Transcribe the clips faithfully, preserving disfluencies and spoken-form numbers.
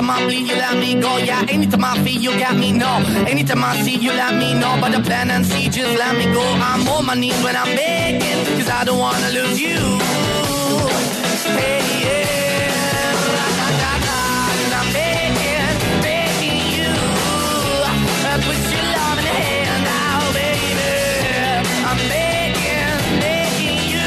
Anytime I bleed, you let me go. Yeah, anytime I feel, you got me, no. Anytime I see, you let me know. But the plan and see, just let me go. I'm on my knees when I'm begging, cause I don't wanna lose you. Hey, yeah. And I'm begging, begging you. Put your love in the hand now, baby. I'm begging, begging you.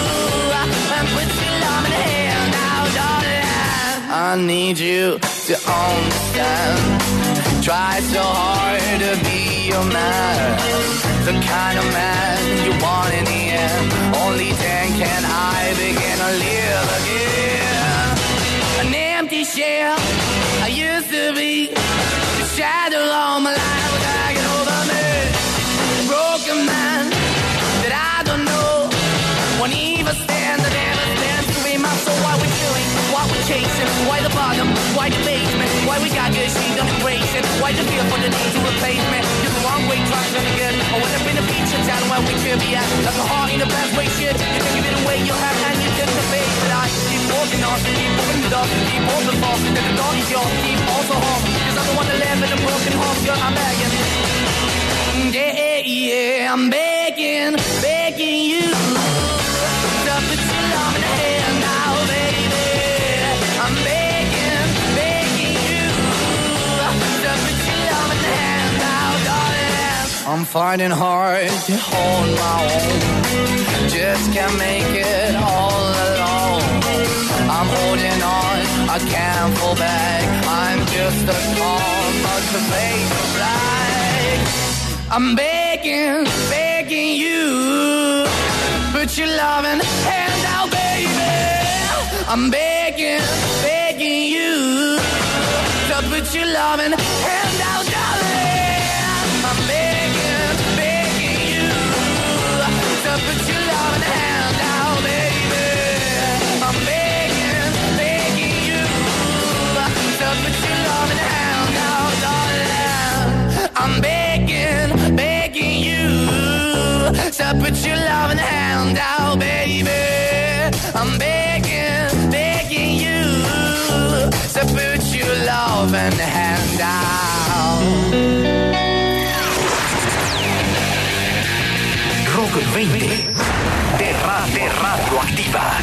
Put your love in the hand now, darling. I need you to understand. Try so hard to be your man, the kind of man you want in the end. Only then can I begin to live again. An empty shell I used to be, the shadow all my life was hanging over me. A broken man that I don't know, won't even stand, I never stand to be my soul. Why we doing, what we chasing, why the bottom, why the basement, why we got good, she don't embrace it, why the feel for the need to replace me. You're the wrong way, trying to good. I would have been a feature town where we could be at, like a heart in the best way, shit. You can give it away, you have, and you took the face. But I keep walking on, keep moving the door, keep open for, that the door is yours, keep also home. Cause I'm the one that live in a broken home, girl, I'm begging. Yeah, yeah, I'm begging, begging you. To put your love in the hand now, baby. I'm begging, begging you. To put your love in the hand now, darling. I'm finding hard to hold my own. Just can't make it all alone. I'm holding on, I can't fall back. I'm just a call, but the face of black. I'm begging, begging you. Put your loving hand out, baby. I'm begging, begging you. To put your loving hand out, darling. I'm begging, begging you. To put your loving hand out, baby. I'm begging, begging you. To put your loving hand out, darling. I'm begging, begging you. So put your loving hand out, baby. I'm begging, begging you. So put your loving hand out. Rock veinte de, ra- de Radioactiva.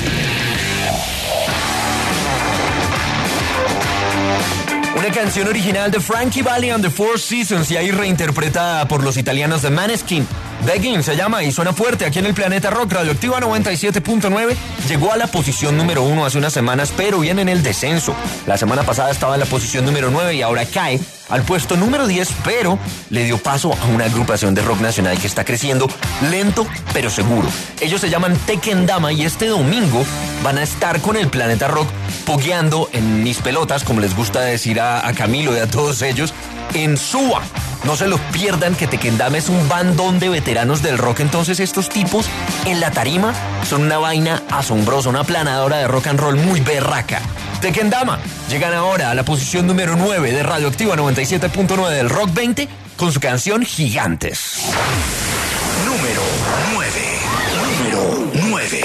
Una canción original de Frankie Valli and the Four Seasons y ahí reinterpretada por los italianos de Maneskin. Begging se llama y suena fuerte aquí en el Planeta Rock. Radioactiva noventa y siete punto nueve llegó a la posición número uno hace unas semanas, pero viene en el descenso. La semana pasada estaba en la posición número nueve y ahora cae al puesto número diez, pero le dio paso a una agrupación de rock nacional que está creciendo lento pero seguro. Ellos se llaman Tequendama y este domingo van a estar con el Planeta Rock pogueando en mis pelotas, como les gusta decir a, a Camilo y a todos ellos, en Suba. No se lo pierdan, que Tequendama es un bandón de veteranos del rock. Entonces estos tipos en la tarima son una vaina asombrosa, una planadora de rock and roll muy berraca. Tequendama llegan ahora a la posición número nueve de Radioactiva noventa y siete punto nueve del Rock veinte con su canción Gigantes. Número nueve. Número nueve.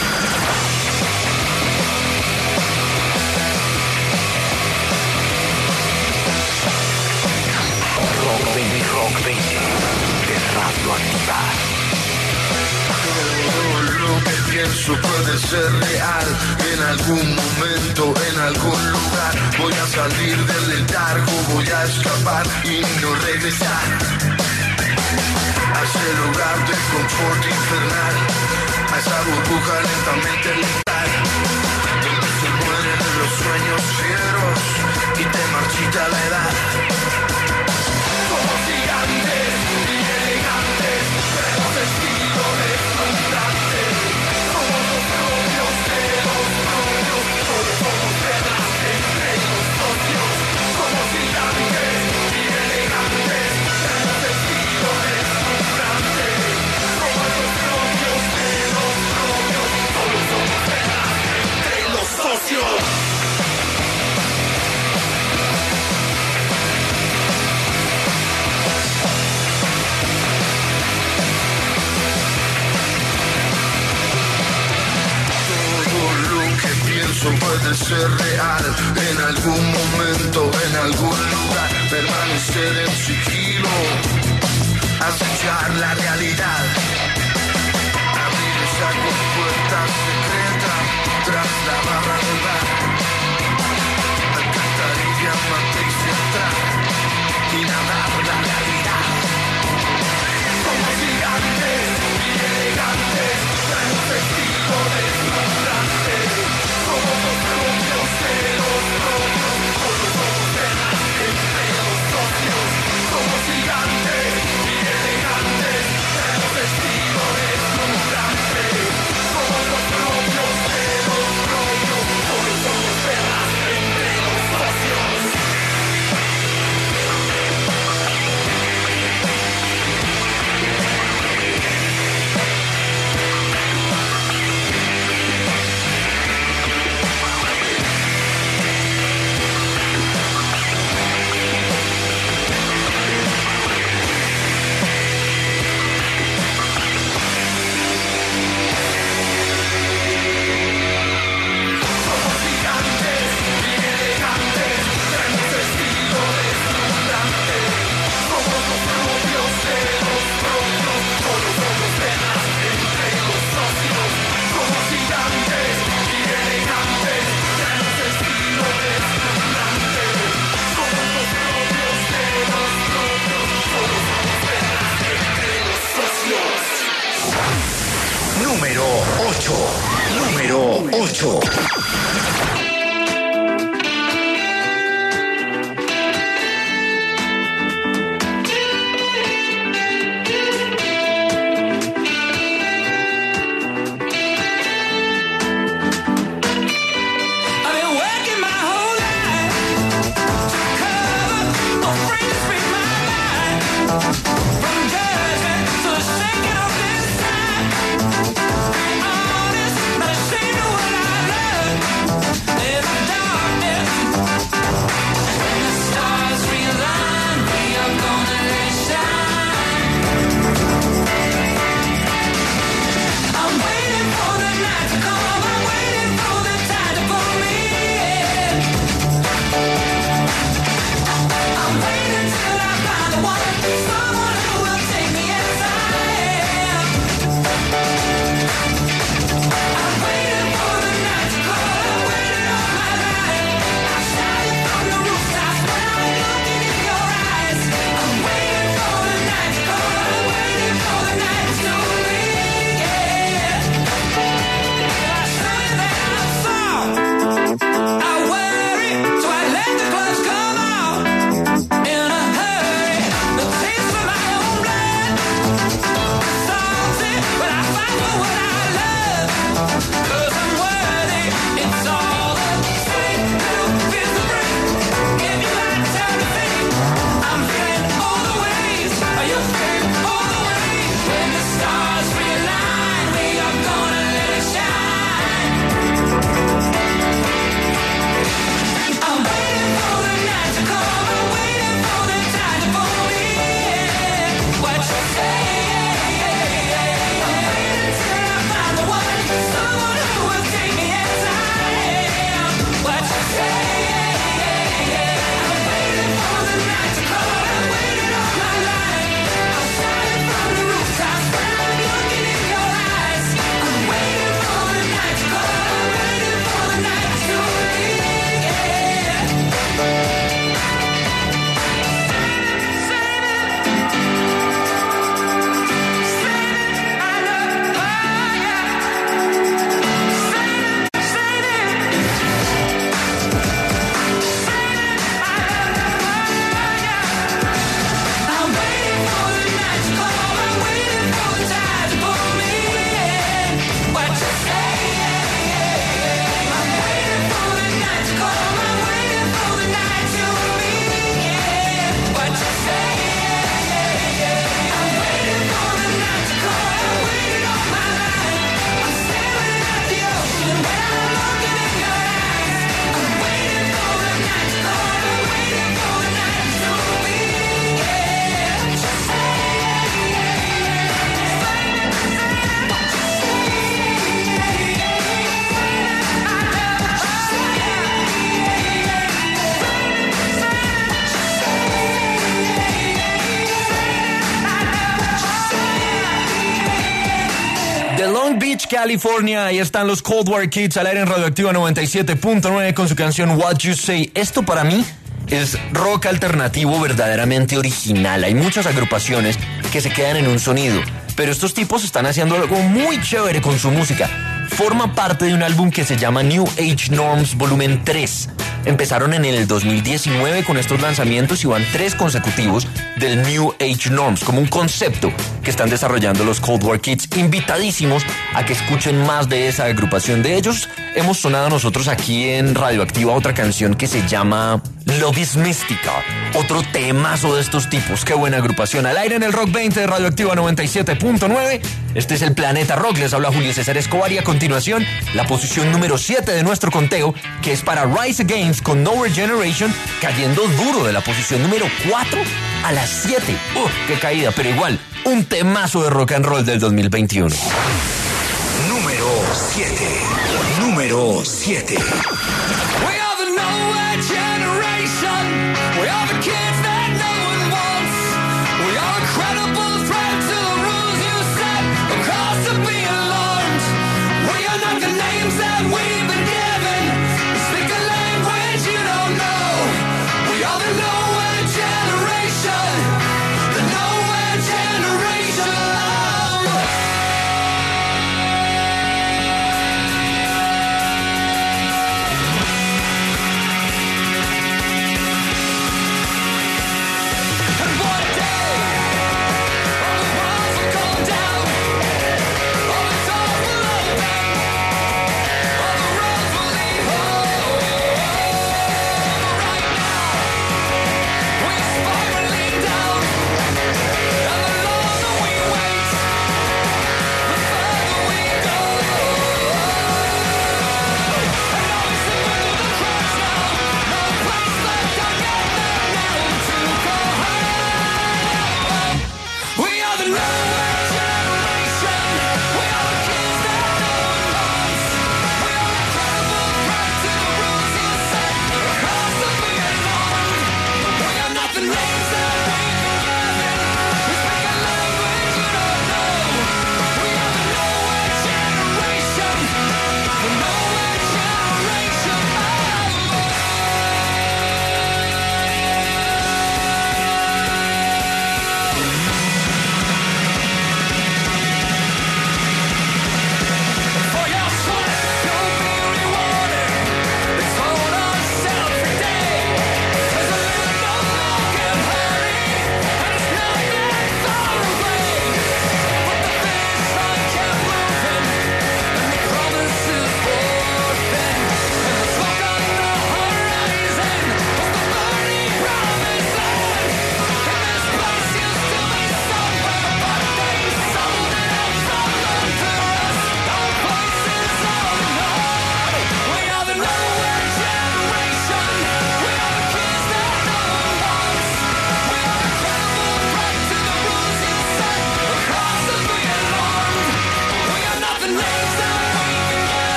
Rock veinte, Rock veinte de Radioactiva. Lo que pienso puede ser real. En algún momento, en algún lugar, voy a salir del letargo, voy a escapar y no regresar a ese lugar de confort infernal, a esa burbuja lentamente letal, donde se mueren los sueños fieros y te marchita la edad. Somos gigantes y elegantes, tenemos estilo deslumbrante. Somos los propios de los propios, todos somos pedras entre los socios. Somos gigantes y elegantes, tenemos estilo deslumbrante. Somos los propios de los propios, todos somos pedras. puede ser real. En algún momento, en algún lugar, permanecer en sigilo, acechar la realidad, abrir esa compuerta secreta tras la barra del bar, alcantarilla, matriz central y nadar la realidad. Como gigantes y elegantes, traemos vestido deslumbrante, como los propios de los propios, con los ojos delante entre los socios. Como gigantes y elegantes, traemos vestido deslumbrante, como los propios de los propios, con los ojos delante entre los socios. Número ocho. Número ocho. Honest, not ashamed of what I love. California. Ahí están los Cold War Kids al aire en Radioactiva noventa y siete punto nueve con su canción What You Say. Esto para mí es rock alternativo verdaderamente original. Hay muchas agrupaciones que se quedan en un sonido, pero estos tipos están haciendo algo muy chévere con su música. Forma parte de un álbum que se llama New Age Norms Volumen tres. Empezaron en el dos mil diecinueve con estos lanzamientos y van tres consecutivos del New Age Norms, como un concepto que están desarrollando los Cold War Kids. Invitadísimos a que escuchen más de esa agrupación. De ellos hemos sonado nosotros aquí en Radioactiva otra canción que se llama Love is Mystica, otro temazo de estos tipos. Qué buena agrupación. Al aire en el Rock veinte de Radioactiva noventa y siete punto nueve. Este es el Planeta Rock. Les habla Julio César Escobar y a continuación la posición número siete de nuestro conteo, que es para Rise Against con Nowhere Generation, cayendo duro de la posición número cuatro a la siete. ¡Uh, qué caída! Pero igual, un temazo de rock and roll del dos mil veintiuno. Número siete. Número siete. We are the Nowhere Generation. We are the kids that no one wants. We are a credible threat to the rules you set. A cause to be alarmed. We are not the names that we've been given. We speak a language you don't know. We are the Nowhere Generation. The Nowhere Generation.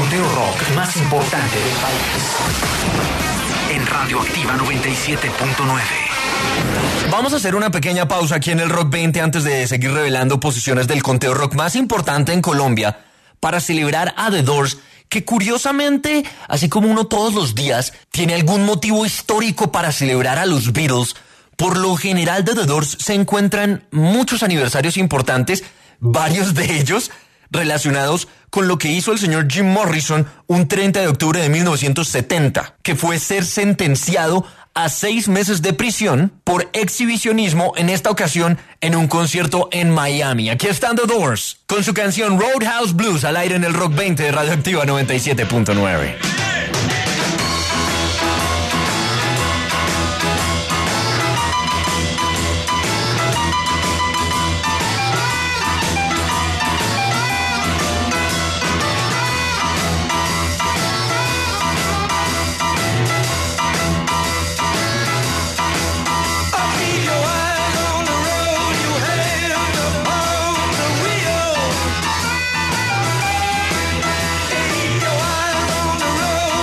conteo rock más importante del país. En Radioactiva noventa y siete punto nueve. Vamos a hacer una pequeña pausa aquí en el Rock veinte antes de seguir revelando posiciones del conteo rock más importante en Colombia para celebrar a The Doors, que curiosamente, así como uno todos los días, tiene algún motivo histórico para celebrar a los Beatles. Por lo general de The Doors se encuentran muchos aniversarios importantes, varios de ellos relacionados con lo que hizo el señor Jim Morrison un treinta de octubre de mil novecientos setenta, que fue ser sentenciado a seis meses de prisión por exhibicionismo, en esta ocasión en un concierto en Miami. Aquí están The Doors con su canción Roadhouse Blues al aire en el Rock veinte de Radioactiva noventa y siete punto nueve. Road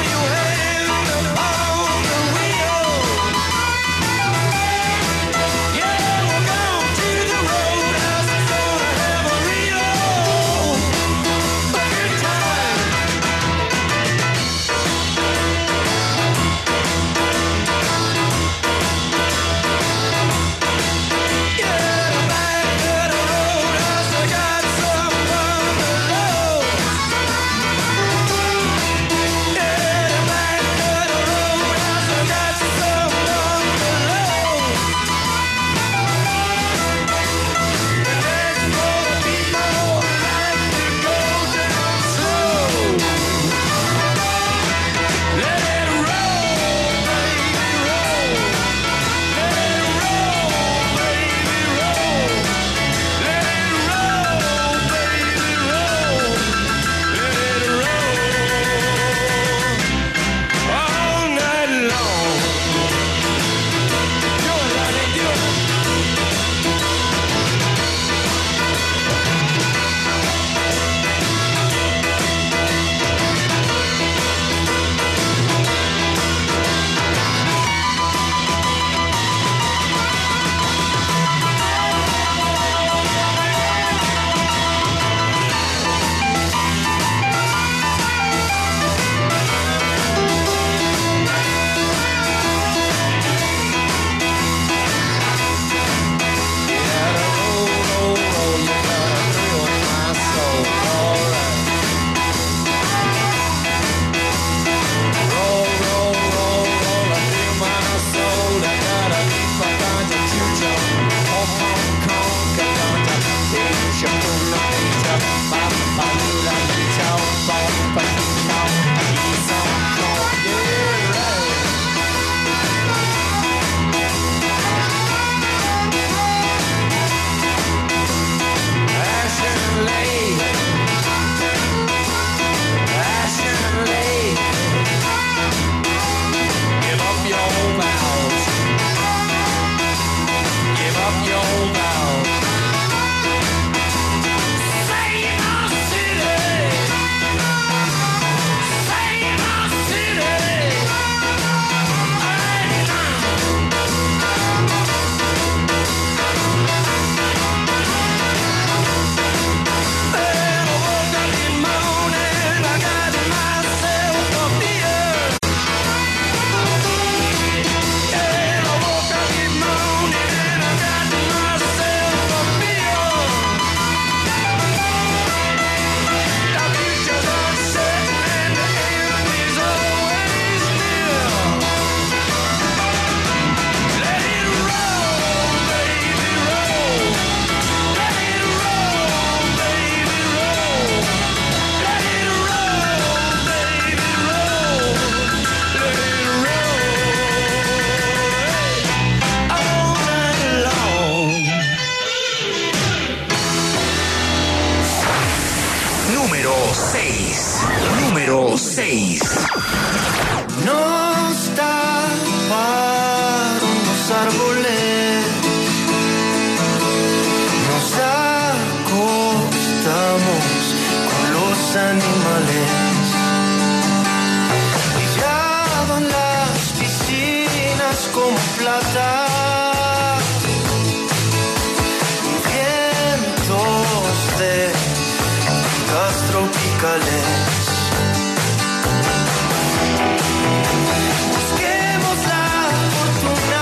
bachata, vientos de gas tropicales. Busquemos la fortuna,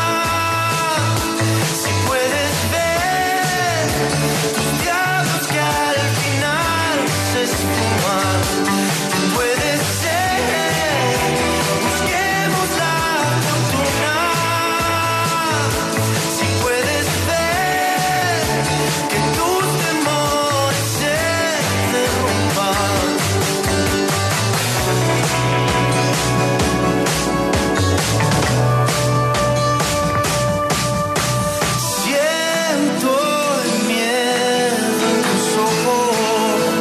si puedes ver tus diablos que al final se esfuman. Puede ser, busquemos la fortuna, si puedes ver que tus temores se derrumban. Siento el miedo en tus ojos,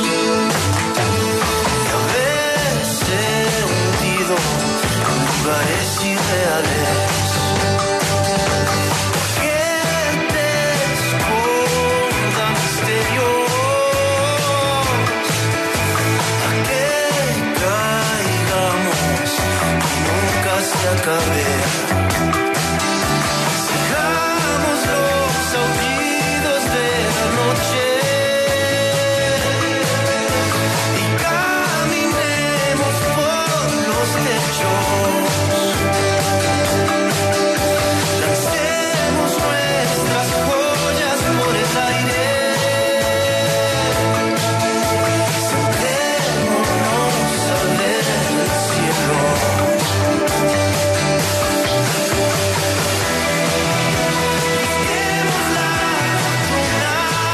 haberse hundido en lugares irreales. Que te escondan misterios, a que caigamos y nunca se acabe. Sigamos los aullidos de la noche y caminemos por los techos. Lancemos nuestras joyas por el aire. Sentémonos a ver el cielo. Busquemos la fortuna,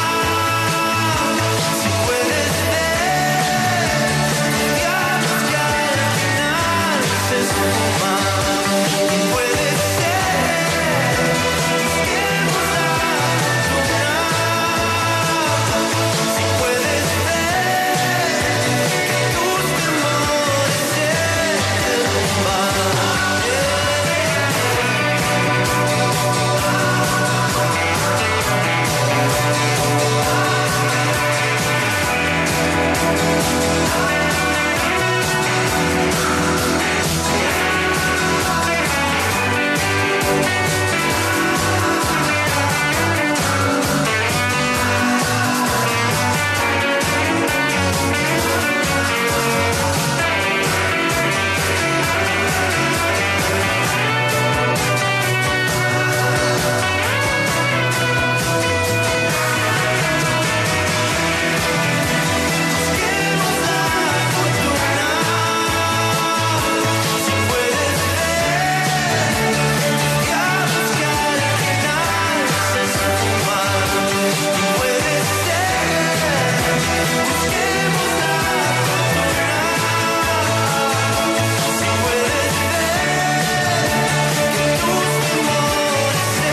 si puedes ver diablos que al final se esfuman. Puede ser, busquemos la fortuna, si puedes ver que tus temores se derrumban. Busquemos la fortuna, si puedes ver diablos que al final se esfuman. Puede ser, busquemos la fortuna, si puedes ver que tus temores se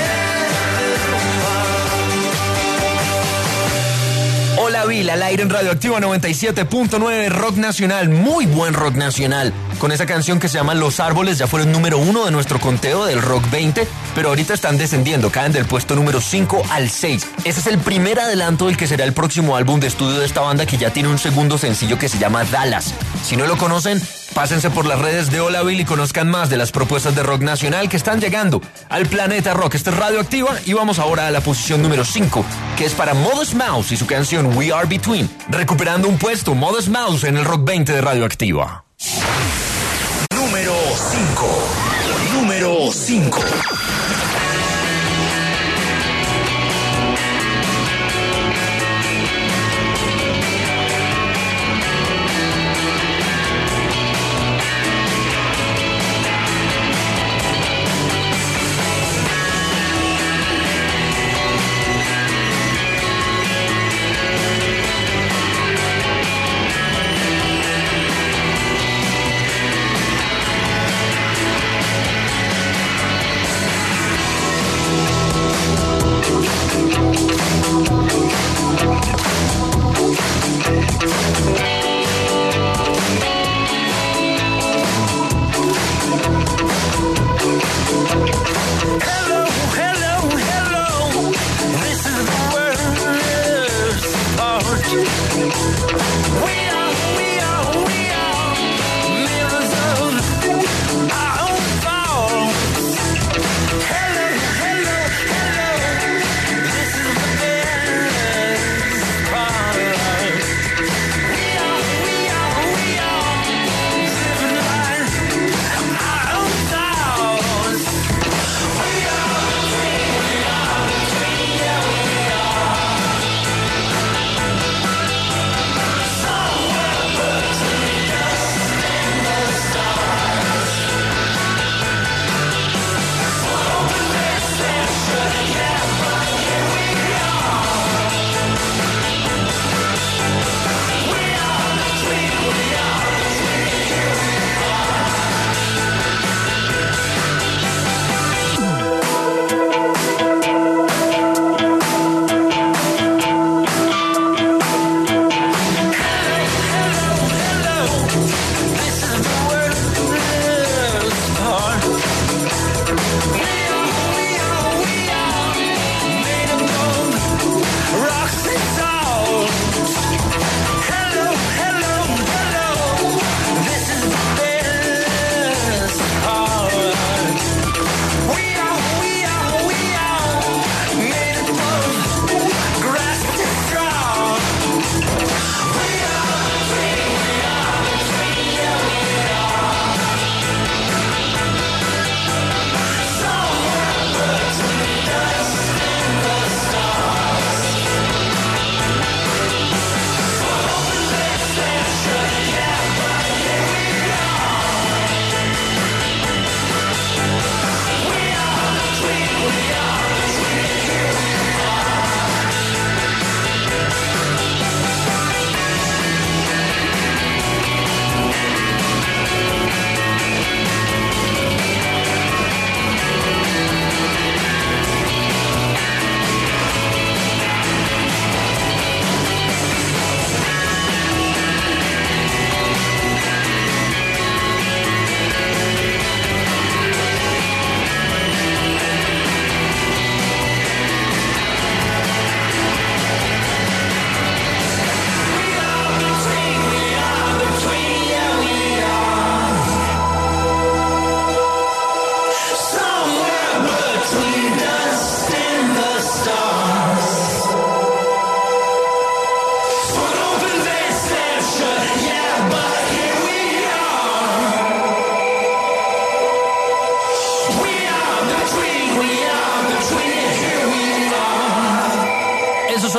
derrumban. Hola Bill, al aire en Radioactiva noventa y siete punto nueve, rock nacional, muy buen rock nacional. Con esa canción que se llama Los Árboles, ya fueron número uno de nuestro conteo del Rock veinte, pero ahorita están descendiendo, caen del puesto número cinco al seis. Ese es el primer adelanto del que será el próximo álbum de estudio de esta banda, que ya tiene un segundo sencillo que se llama Dallas. Si no lo conocen, pásense por las redes de Hola Bill y conozcan más de las propuestas de rock nacional que están llegando al planeta rock. Esta es Radioactiva y vamos ahora a la posición número cinco, que es para Modest Mouse y su canción We Are Between, recuperando un puesto Modest Mouse en el Rock veinte de Radioactiva. Número cinco. Número cinco.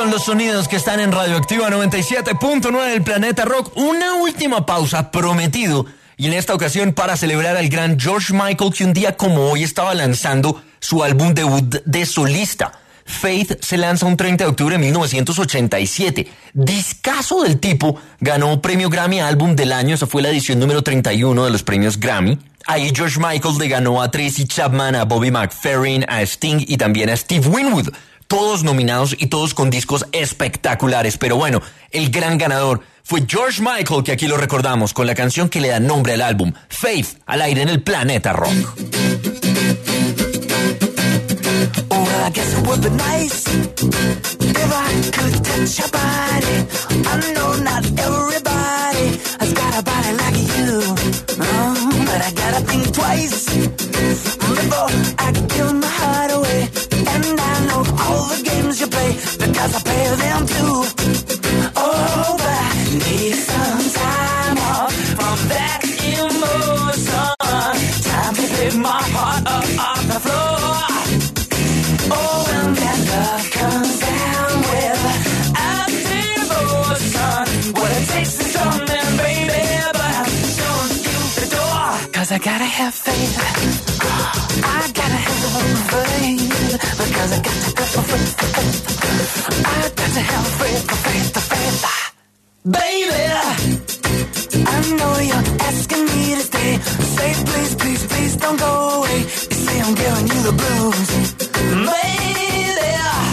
son los sonidos que están en Radioactiva noventa y siete punto nueve del Planeta Rock. Una última pausa, prometido, y en esta ocasión para celebrar al gran George Michael, que un día como hoy estaba lanzando su álbum debut de solista. Faith se lanza un treinta de octubre de mil novecientos ochenta y siete. Discazo del tipo, ganó premio Grammy Álbum del Año, esa fue la edición número treinta y uno de los premios Grammy. Ahí George Michael le ganó a Tracy Chapman, a Bobby McFerrin, a Sting y también a Steve Winwood. Todos nominados y todos con discos espectaculares. Pero bueno, el gran ganador fue George Michael, que aquí lo recordamos con la canción que le da nombre al álbum, Faith, al aire en el Planeta Rock. Well, I guess it would be nice if I could touch your body. I know not everybody has got a body like you, oh, but I gotta think twice before I give my heart away. And I know all the games you play because I play them too. Oh, but I need some time off from that emotion. Time to pick my heart up off the floor. Oh, when that love comes down with a devotion, what it takes is something, baby, but I'm showing you the door. Cause I gotta have faith, I gotta have faith, because I got to have faith, I got to have faith, faith, faith, baby. I know you're asking me to stay, say please, please, please don't go away. You say I'm giving you the blues, baby,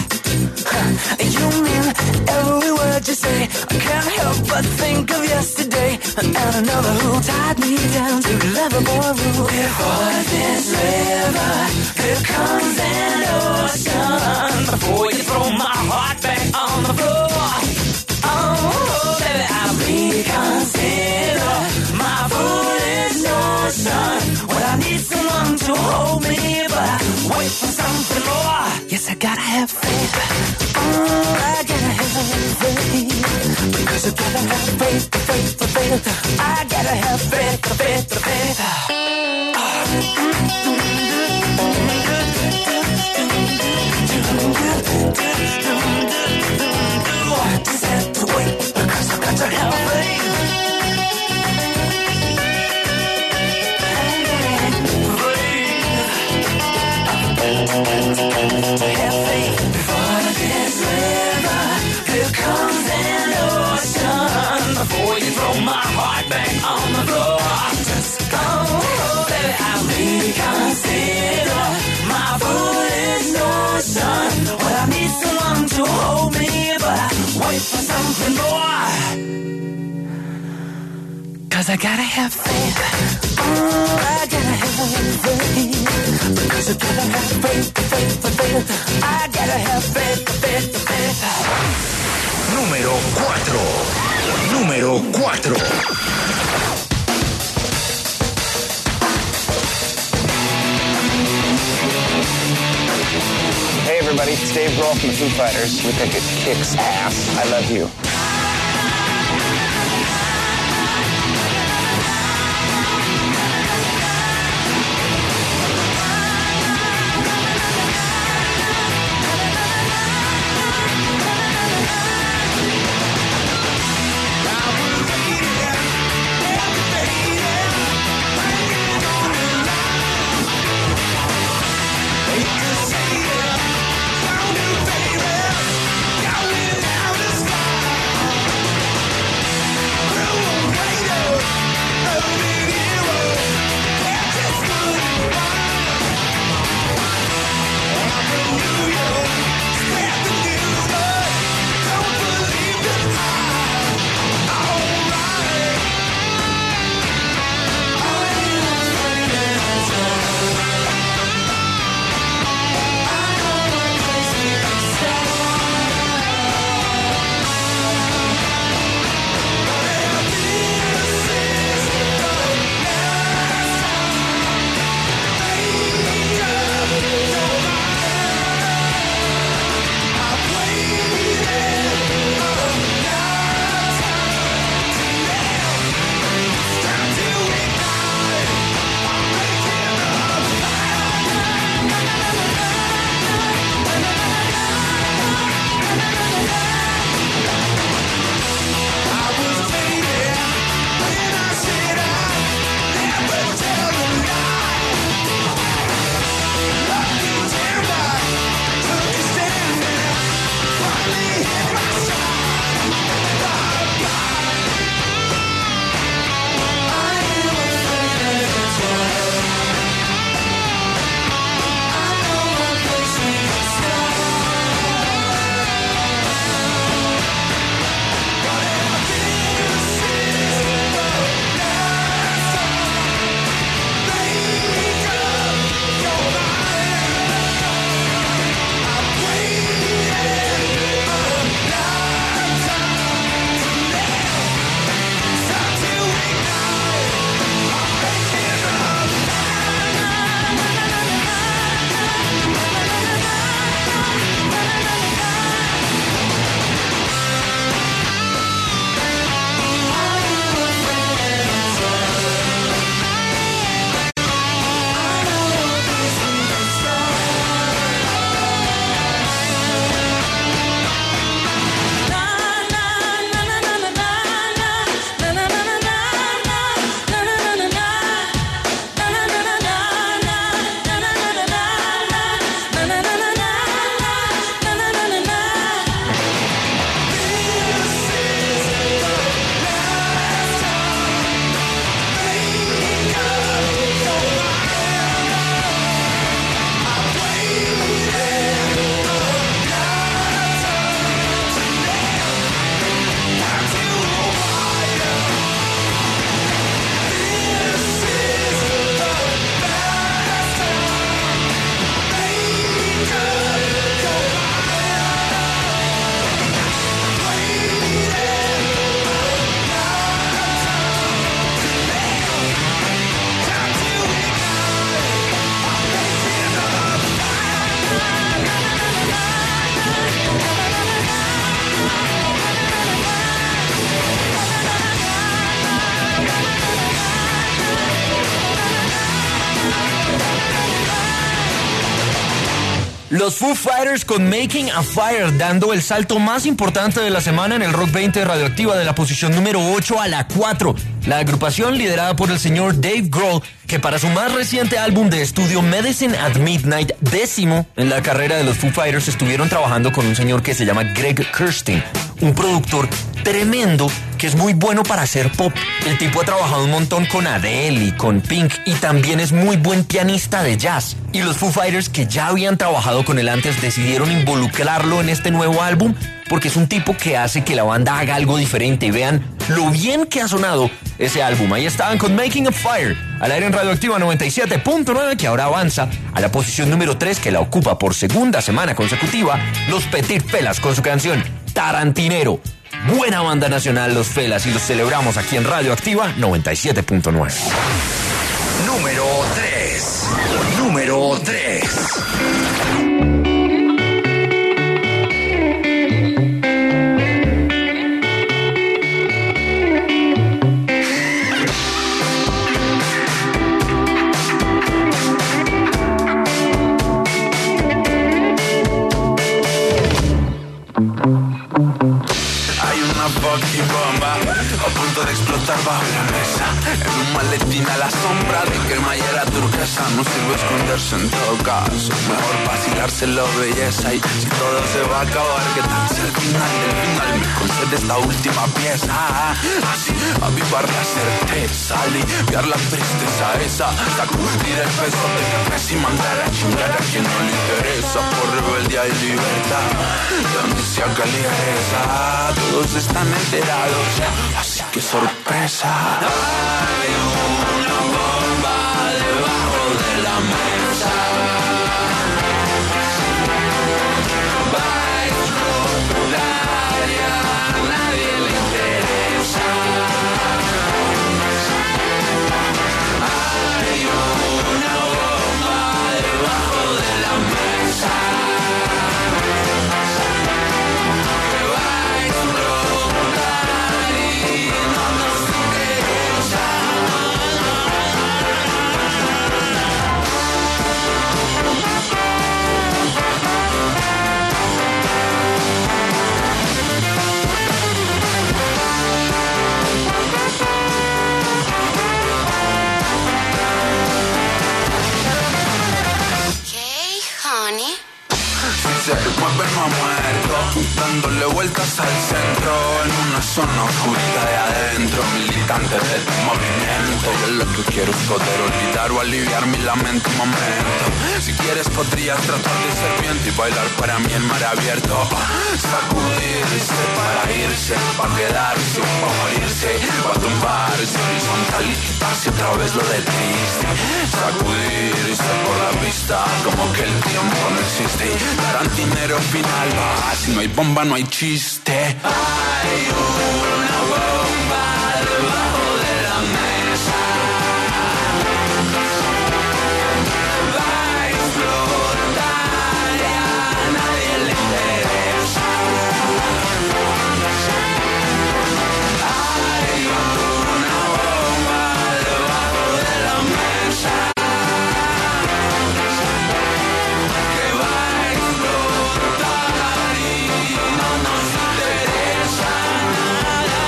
you mean every word you say. I can't help but think of yesterday and another who tied me down to lovable rule. Before this river becomes an ocean, before you throw my heart back on the floor, oh, baby, I'll reconsider my foolish notion. Well, I need someone to hold me, but I wait for something more. Yes, I gotta have faith. Oh, I gotta have faith. Because I gotta have faith, faith, faith. I gotta have faith, faith, faith. Just have to wait because I got to have faith. Have faith before this river becomes an ocean. Before you throw my heart back on the floor, just go, baby, I'll reconsider my foolish notion. Well, I need someone to hold me, but I wait for something more. Cause I gotta have faith. Oh, I gotta have faith. Because I gotta have faith, faith, faith. I gotta have faith, faith, faith. Número cuatro. Número cuatro. Hey everybody, it's Dave Grohl from the Foo Fighters. We think it kicks ass. I love you. Baby, going out of the sky. Los Foo Fighters con Making a Fire, dando el salto más importante de la semana en el Rock veinte de Radioactiva, de la posición número ocho a la cuatro. La agrupación, liderada por el señor Dave Grohl, que para su más reciente álbum de estudio Medicine at Midnight, décimo en la carrera de los Foo Fighters, estuvieron trabajando con un señor que se llama Greg Kurstin, un productor tremendo que es muy bueno para hacer pop. El tipo ha trabajado un montón con Adele y con Pink, y también es muy buen pianista de jazz. Y los Foo Fighters, que ya habían trabajado con él antes, decidieron involucrarlo en este nuevo álbum porque es un tipo que hace que la banda haga algo diferente. Vean lo bien que ha sonado ese álbum. Ahí estaban con Making a Fire, al aire en Radioactiva noventa y siete punto nueve, que ahora avanza a la posición número tres, que la ocupa por segunda semana consecutiva los Petit Felas con su canción Tarantinero. Buena banda nacional los Felas, y los celebramos aquí en Radioactiva noventa y siete punto nueve. Número tres. Número tres. Fucking bomba a punto de explotar bajo la mesa, en un maletín a la sombra de cremallera turquesa. No sirve esconderse en todo caso, mejor vacilárselo belleza. Y si todo se va a acabar, ¿qué tal si al final del final me concede esta última pieza? Así, avivar la certeza, aliviar la tristeza esa, sacudir el peso de mi peso y mandar a chingar a quien no le interesa. Por rebeldía y libertad, donde sea que ligereza, todos están enterados ya, así que sorpresa. Hay una bomba debajo de la mesa, va a explotar y a nadie le interesa. Hay una bomba debajo de la mesa, que va a explotar y no nos interesa. Okay, honey. Se mueve no ha muerto, dándole vueltas al centro, en una zona oscura de adentro, militante del movimiento. Yo lo que quiero es poder olvidar o aliviar mi lamento un momento. Si quieres podrías tratar de ser viento y bailar para mí en mar abierto. Sacudirse para irse, para quedarse, para morirse, para tumbarse horizontal y quitarse otra vez lo de triste. Sacudirse por la vista, como que el tiempo no existe. Tarantinero final, va, si no hay bomba no hay chiste. Hay una bomba debajo de la mesa, va a explotar y a nadie le interesa. Hay una bomba debajo de la mesa, que va a explotar y no nos interesa nada.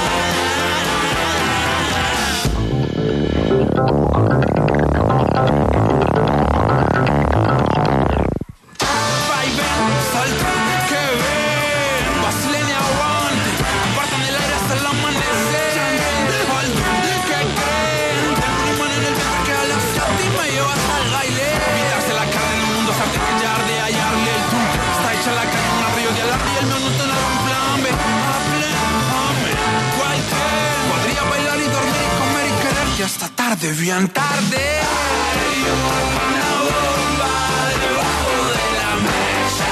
Va y ven, salta, que ven, vacilen y aguante, partan el aire hasta el amanecer. Alto, que creen, tengo un imán en el vientre que a la y me llevas al baile. Quitarse la carne en un mundo, salte que ya arde, hallarle el tú. Está hecha la calle, un río de alarde y el mío no te da un plan B. Hable, hombre, cualquier podría bailar y dormir y comer y querer, que hasta tarde, bien tarde. Hay una bomba debajo de la mesa,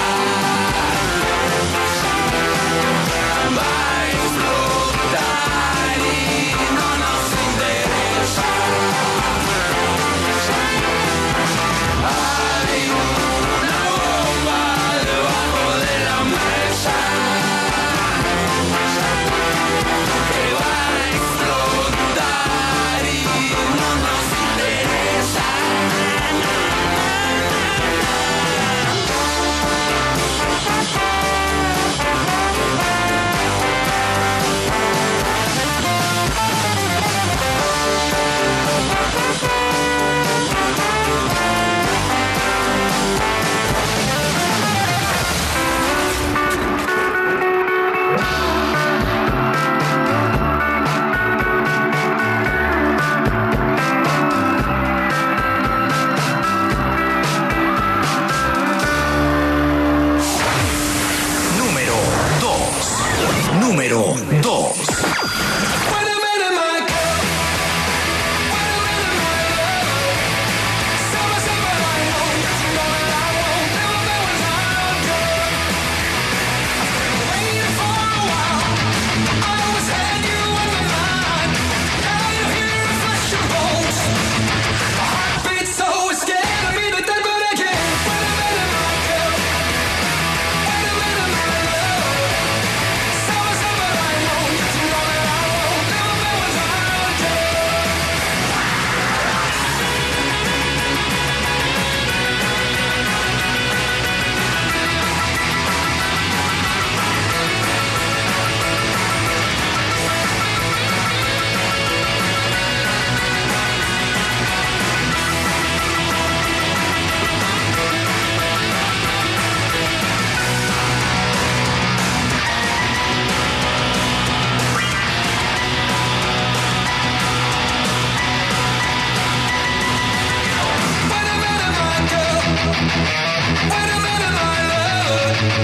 va a explotar y no nos interesa. Hay una bomba debajo de la mesa, que va a explotar y no nos interesa.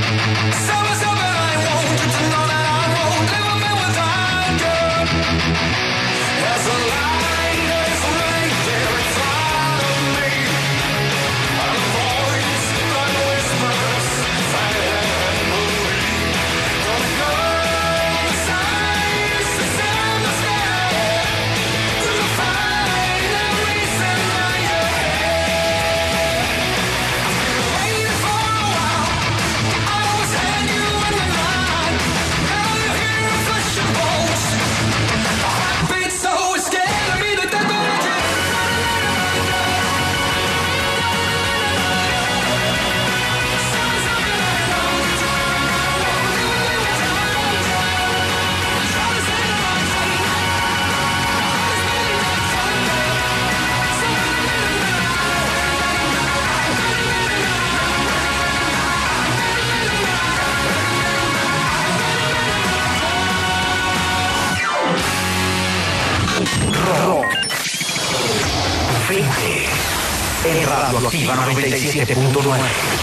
En Radioactiva noventa y siete punto nueve.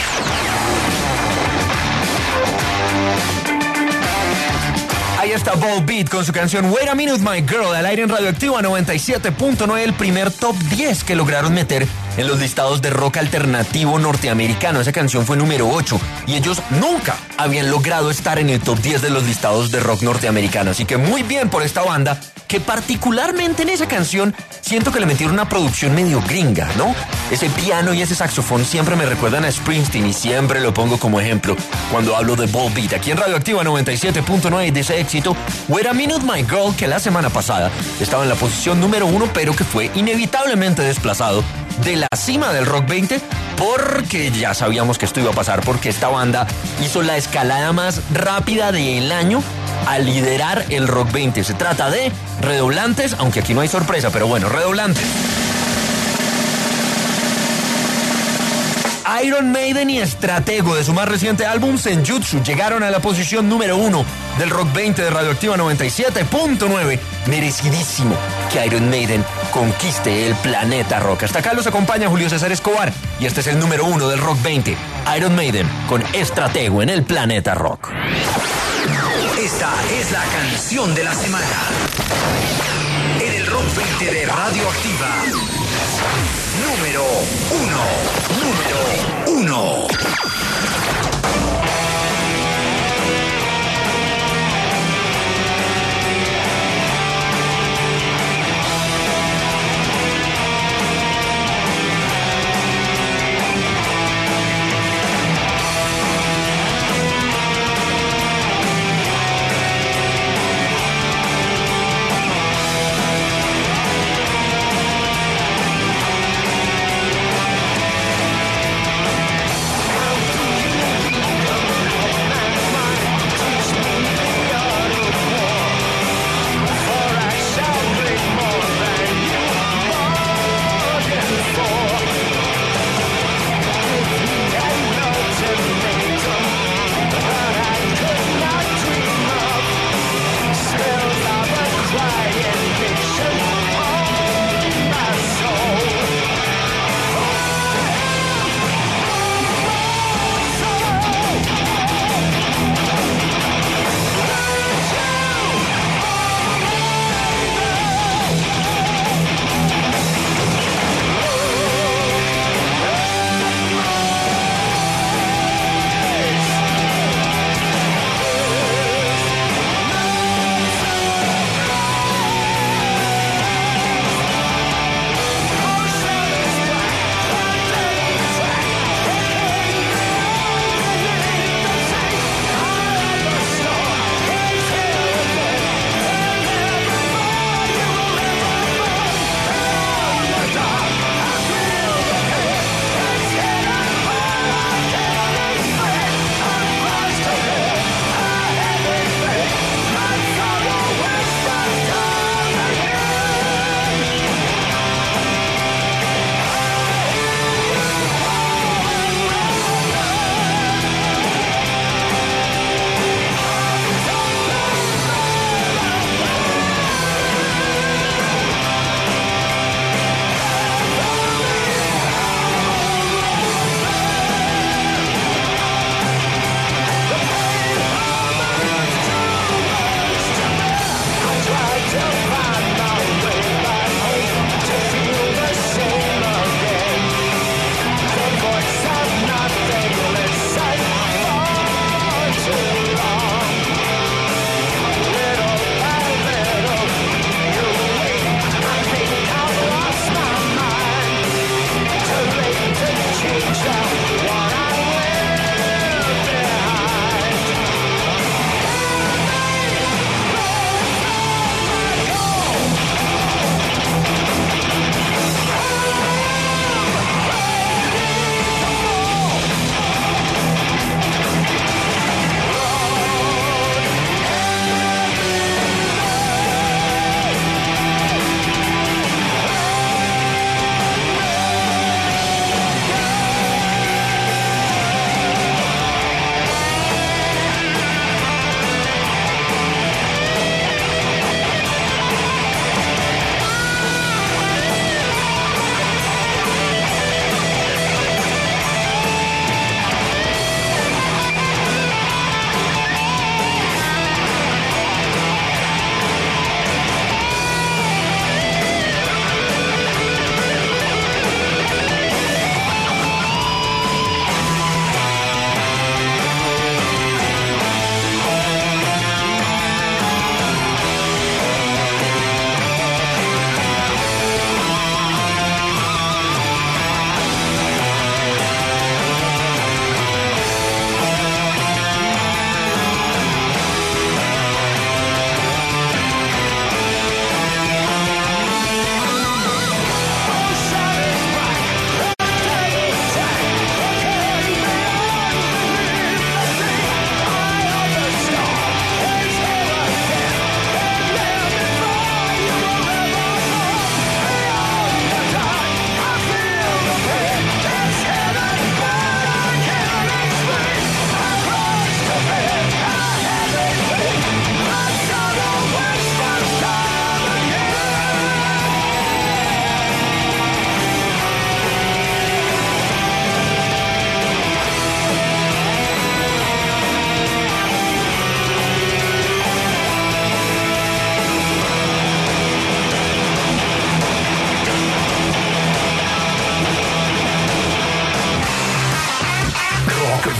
Ahí está Volbeat con su canción Wait a Minute My Girl al aire en Radioactiva noventa y siete punto nueve, el primer top diez que lograron meter en los listados de rock alternativo norteamericano. Esa canción fue número ocho y ellos nunca habían logrado estar en el top diez de los listados de rock norteamericano. Así que muy bien por esta banda, que particularmente en esa canción siento que le metieron una producción medio gringa, ¿no? Ese piano y ese saxofón siempre me recuerdan a Springsteen y siempre lo pongo como ejemplo cuando hablo de Volbeat. Aquí en Radioactiva noventa y siete punto nueve, de ese éxito Wait a Minute My Girl, que la semana pasada estaba en la posición número uno, pero que fue inevitablemente desplazado de la cima del Rock veinte, porque ya sabíamos que esto iba a pasar, porque esta banda hizo la escalada más rápida del año a liderar el Rock veinte. Se trata de Redoblantes, aunque aquí no hay sorpresa, pero bueno, Redoblantes. Iron Maiden y Stratego, de su más reciente álbum Senjutsu, llegaron a la posición número uno del Rock veinte de Radioactiva noventa y siete punto nueve. Merecidísimo que Iron Maiden conquiste el planeta rock. Hasta acá los acompaña Julio César Escobar y este es el número uno del Rock veinte. Iron Maiden con Stratego en el planeta rock. Esta es la canción de la semana en el Rock veinte de Radioactiva. Número uno. Número uno.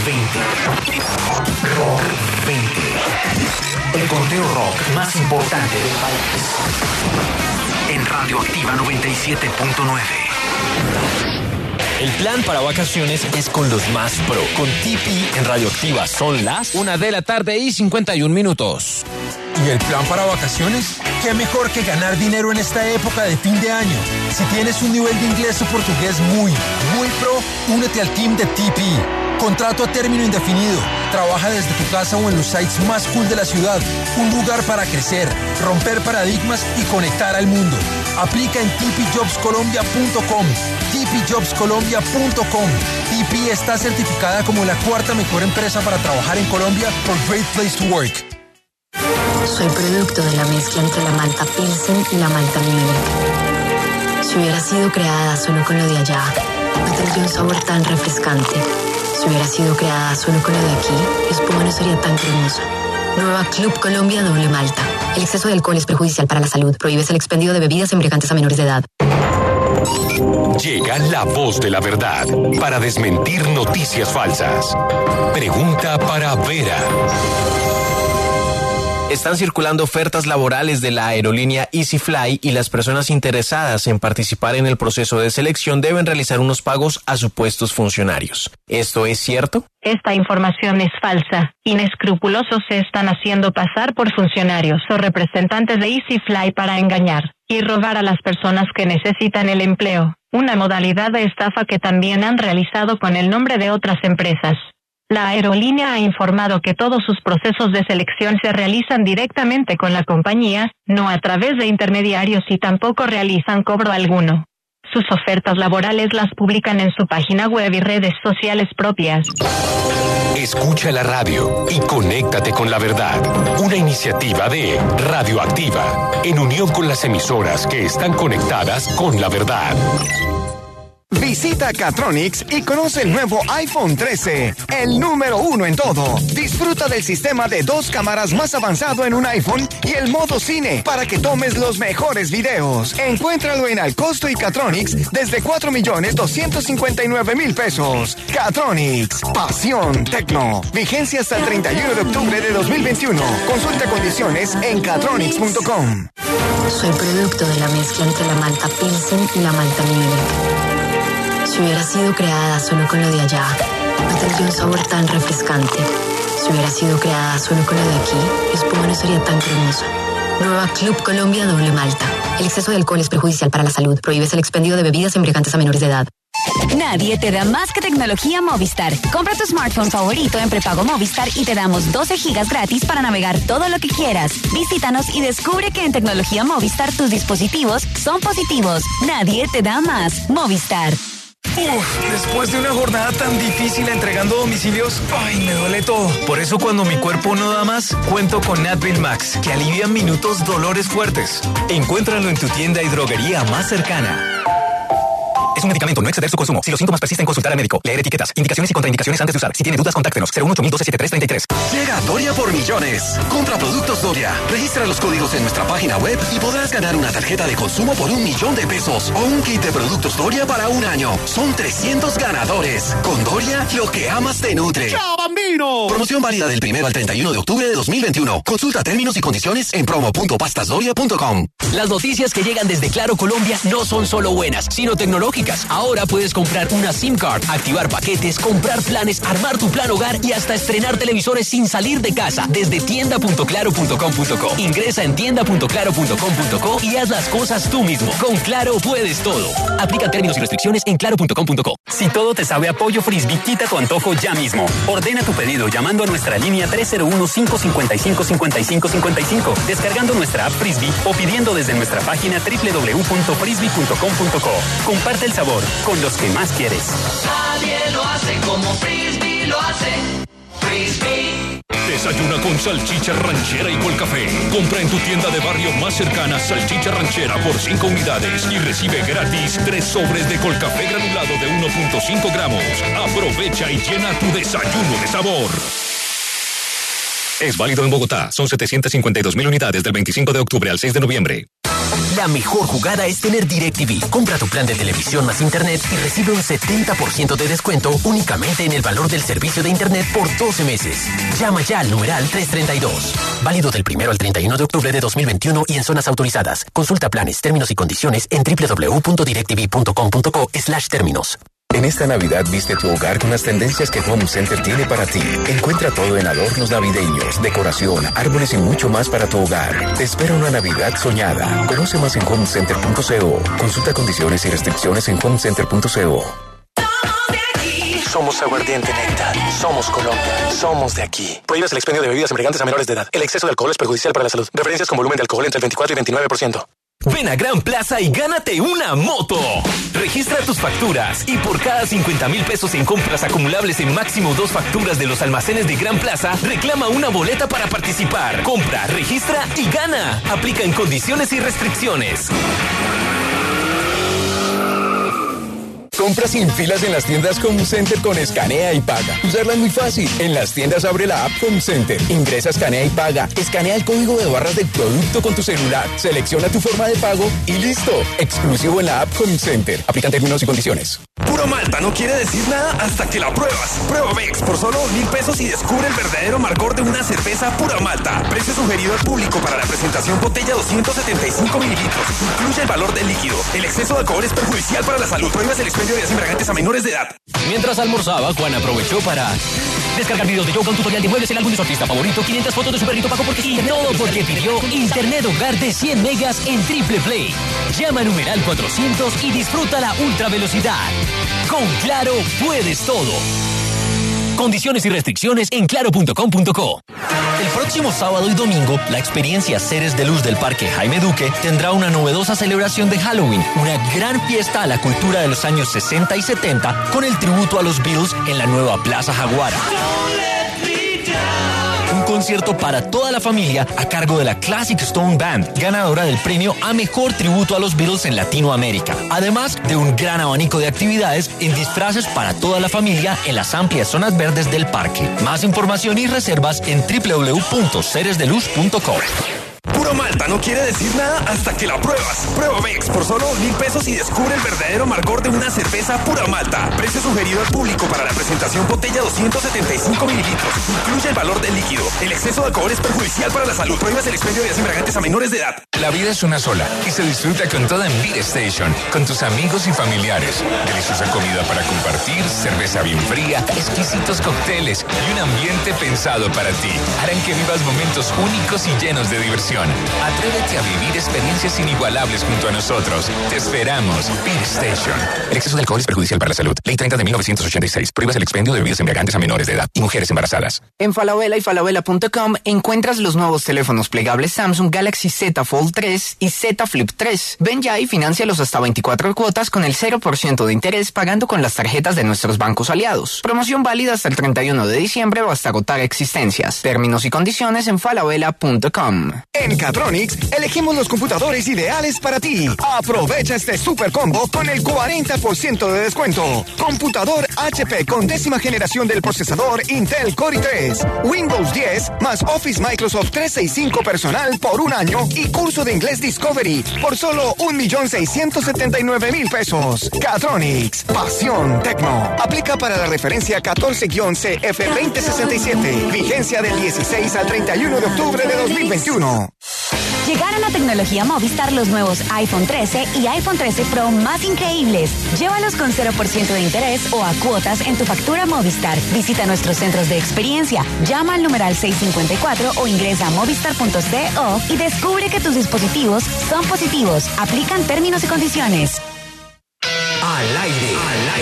veinte. Rock veinte. El conteo rock más importante del país. En Radioactiva noventa y siete punto nueve. El plan para vacaciones es con los más pro. Con T P en Radioactiva son las una de la tarde y cincuenta y un minutos. ¿Y el plan para vacaciones? ¿Qué mejor que ganar dinero en esta época de fin de año? Si tienes un nivel de inglés o portugués muy, muy pro, únete al team de T P. Contrato a término indefinido. Trabaja desde tu casa o en los sites más cool de la ciudad. Un lugar para crecer, romper paradigmas y conectar al mundo. Aplica en t p jobs colombia punto com. t p jobs colombia punto com. T P está certificada como la cuarta mejor empresa para trabajar en Colombia por Great Place to Work. Soy producto de la mezcla entre la malta Pilsen y la malta Munich. Si hubiera sido creada solo con lo de allá, no tendría un sabor tan refrescante. Si hubiera sido creada solo con lo de aquí, la espuma no sería tan cremosa. Nueva Club Colombia Doble Malta. El exceso de alcohol es perjudicial para la salud. Prohíbes el expendio de bebidas embriagantes a menores de edad. Llega la voz de la verdad para desmentir noticias falsas. Pregunta para Vera. Están circulando ofertas laborales de la aerolínea EasyFly y las personas interesadas en participar en el proceso de selección deben realizar unos pagos a supuestos funcionarios. ¿Esto es cierto? Esta información es falsa. Inescrupulosos se están haciendo pasar por funcionarios o representantes de EasyFly para engañar y robar a las personas que necesitan el empleo, una modalidad de estafa que también han realizado con el nombre de otras empresas. La aerolínea ha informado que todos sus procesos de selección se realizan directamente con la compañía, no a través de intermediarios y tampoco realizan cobro alguno. Sus ofertas laborales las publican en su página web y redes sociales propias. Escucha la radio y conéctate con la verdad. Una iniciativa de Radioactiva, en unión con las emisoras que están conectadas con la verdad. Visita Catronics y conoce el nuevo iPhone trece, el número uno en todo. Disfruta del sistema de dos cámaras más avanzado en un iPhone y el modo cine para que tomes los mejores videos. Encuéntralo en Alcosto y Catronics desde cuatro millones doscientos cincuenta y nueve mil pesos. Catronics, pasión tecno. Vigencia hasta el treinta y uno de octubre de dos mil veintiuno. Consulta condiciones en catronics punto com. Soy producto de la mezcla entre la malta Pilsen y la malta Munich. Si hubiera sido creada solo con lo de allá, no tendría un sabor tan refrescante. Si hubiera sido creada solo con lo de aquí, la espuma no sería tan cremosa. Nueva Club Colombia Doble Malta. El exceso de alcohol es perjudicial para la salud. Prohíbes el expendio de bebidas embriagantes a menores de edad. Nadie te da más que tecnología Movistar. Compra tu smartphone favorito en prepago Movistar y te damos doce gigas gratis para navegar todo lo que quieras. Visítanos y descubre que en tecnología Movistar tus dispositivos son positivos. Nadie te da más. Movistar. Uf, después de una jornada tan difícil entregando domicilios, ay, me duele todo. Por eso cuando mi cuerpo no da más, cuento con Advil Max, que alivia minutos dolores fuertes. Encuéntralo en tu tienda y droguería más cercana. Es un medicamento, no exceder su consumo. Si los síntomas persisten, consultar al médico. Leer etiquetas, indicaciones y contraindicaciones antes de usar. Si tiene dudas, contáctenos. cero uno ocho uno dos siete tres tres tres. Llega Doria por millones. Compra productos Doria. Registra los códigos en nuestra página web y podrás ganar una tarjeta de consumo por un millón de pesos o un kit de productos Doria para un año. Son trescientos ganadores. Con Doria, lo que amas te nutre. ¡Chao, bambino! Promoción válida del primero al treinta y uno de octubre de dos mil veintiuno. Consulta términos y condiciones en promo punto pastasdoria punto com. Las noticias que llegan desde Claro Colombia no son solo buenas, sino tecnológicas. Ahora puedes comprar una SIM card, activar paquetes, comprar planes, armar tu plan hogar y hasta estrenar televisores sin salir de casa desde tienda punto claro punto com punto co. Ingresa en tienda punto claro punto com punto co y haz las cosas tú mismo. Con Claro puedes todo. Aplica términos y restricciones en claro punto com punto co. Si todo te sabe a pollo frisbee, quita tu antojo ya mismo. Ordena tu pedido llamando a nuestra línea tres cero uno, cinco cinco cinco, cinco cinco cinco cinco, descargando nuestra app Frisbee o pidiendo desde nuestra página doble u doble u doble u punto frisbee punto com punto co. Comparte el sabor con los que más quieres. Nadie lo hace como Frisbee lo hace. Frisbee. Desayuna con salchicha ranchera y Colcafé. Compra en tu tienda de barrio más cercana salchicha ranchera por cinco unidades y recibe gratis tres sobres de Colcafé granulado de uno punto cinco gramos. Aprovecha y llena tu desayuno de sabor. Es válido en Bogotá. Son setecientas cincuenta y dos mil unidades del veinticinco de octubre al seis de noviembre. La mejor jugada es tener DirecTV. Compra tu plan de televisión más internet y recibe un setenta por ciento de descuento únicamente en el valor del servicio de internet por doce meses. Llama ya al numeral trescientos treinta y dos. Válido del primero al treinta y uno de octubre de dos mil veintiuno y en zonas autorizadas. Consulta planes, términos y condiciones en doble u doble u doble u punto directv punto com punto co slash términos. En esta Navidad viste tu hogar con las tendencias que Home Center tiene para ti. Encuentra todo en adornos navideños, decoración, árboles y mucho más para tu hogar. Te espera una Navidad soñada. Conoce más en home center punto co. Consulta condiciones y restricciones en home center punto co. Somos Aguardiente Néctar. Somos Colombia. Somos de aquí. Prohíbes el expendio de bebidas embriagantes a menores de edad. El exceso de alcohol es perjudicial para la salud. Referencias con volumen de alcohol entre el veinticuatro y veintinueve por ciento. Ven a Gran Plaza y gánate una moto. Registra tus facturas y por cada cincuenta mil pesos en compras acumulables en máximo dos facturas de los almacenes de Gran Plaza, reclama una boleta para participar. Compra, registra y gana. Aplica en condiciones y restricciones. Compra sin filas en las tiendas Home Center con Escanea y Paga. Usarla es muy fácil. En las tiendas abre la app Home Center. Ingresa Escanea y Paga. Escanea el código de barras del producto con tu celular. Selecciona tu forma de pago y listo. Exclusivo en la app Home Center. Aplican términos y condiciones. Puro malta no quiere decir nada hasta que la pruebas. Prueba Bex por solo dos mil pesos y descubre el verdadero amargor de una cerveza pura malta. Precio sugerido al público para la presentación botella doscientos setenta y cinco mililitros. Incluye el valor del líquido. El exceso de alcohol es perjudicial para la salud. Prohíbes el expendio de bebidas embriagantes a menores de edad. Mientras almorzaba, Juan aprovechó para descargar videos de yoga, un tutorial de muebles, el álbum de su artista favorito, quinientas fotos de su perrito Paco porque sí, todo porque pidió internet hogar de cien megas en Triple Play. Llama a numeral cuatrocientos y disfruta la ultra velocidad. Con Claro puedes todo. Condiciones y restricciones en claro punto com punto co. El próximo sábado y domingo, la experiencia Seres de Luz del Parque Jaime Duque tendrá una novedosa celebración de Halloween, una gran fiesta a la cultura de los años sesenta y setenta con el tributo a los Beatles en la nueva Plaza Jaguara. Un concierto para toda la familia a cargo de la Classic Stone Band, ganadora del premio a Mejor Tributo a los Beatles en Latinoamérica. Además de un gran abanico de actividades en disfraces para toda la familia en las amplias zonas verdes del parque. Más información y reservas en doble u doble u doble u punto seres de luz punto com. Puro malta no quiere decir nada hasta que la pruebas. Prueba Bex por solo dos mil pesos y descubre el verdadero amargor de una cerveza pura malta. Precio sugerido al público para la presentación botella doscientos setenta y cinco mililitros. Incluye el valor del líquido. El exceso de alcohol es perjudicial para la salud. Prohíbes el expendio de bebidas embriagantes a menores de edad. La vida es una sola y se disfruta con toda en Beer Station, con tus amigos y familiares. Deliciosa comida para compartir, cerveza bien fría, exquisitos cócteles y un ambiente pensado para ti. Harán que vivas momentos únicos y llenos de diversión. Atrévete a vivir experiencias inigualables junto a nosotros. Te esperamos. Beer Station. El exceso de alcohol es perjudicial para la salud. Ley treinta de mil novecientos ochenta y seis. Prohíbas el expendio de bebidas embriagantes a menores de edad y mujeres embarazadas. En Falabella y falabella punto com encuentras los nuevos teléfonos plegables Samsung Galaxy Z Fold tres y Z Flip tres. Ven ya y financialos hasta veinticuatro cuotas con el cero por ciento de interés pagando con las tarjetas de nuestros bancos aliados. Promoción válida hasta el treinta y uno de diciembre o hasta agotar existencias. Términos y condiciones en falabella punto com. En Catronics elegimos los computadores ideales para ti. Aprovecha este super combo con el cuarenta por ciento de descuento. Computador H P con décima generación del procesador Intel Core i tres, Windows diez más Office Microsoft trescientos sesenta y cinco personal por un año y curso de inglés Discovery por solo un millón seiscientos setenta y nueve mil pesos. Catronics, pasión tecno. Aplica para la referencia catorce C F veinte sesenta y siete. Vigencia del dieciséis al treinta y uno de octubre de dos mil veintiuno. Llegaron a Tecnología Movistar los nuevos iPhone trece y iPhone trece Pro más increíbles. Llévalos con cero por ciento de interés o a cuotas en tu factura Movistar. Visita nuestros centros de experiencia. Llama al numeral seiscientos cincuenta y cuatro o ingresa a movistar punto co y descubre que tus dispositivos son positivos. Aplican términos y condiciones. Al aire. Al aire.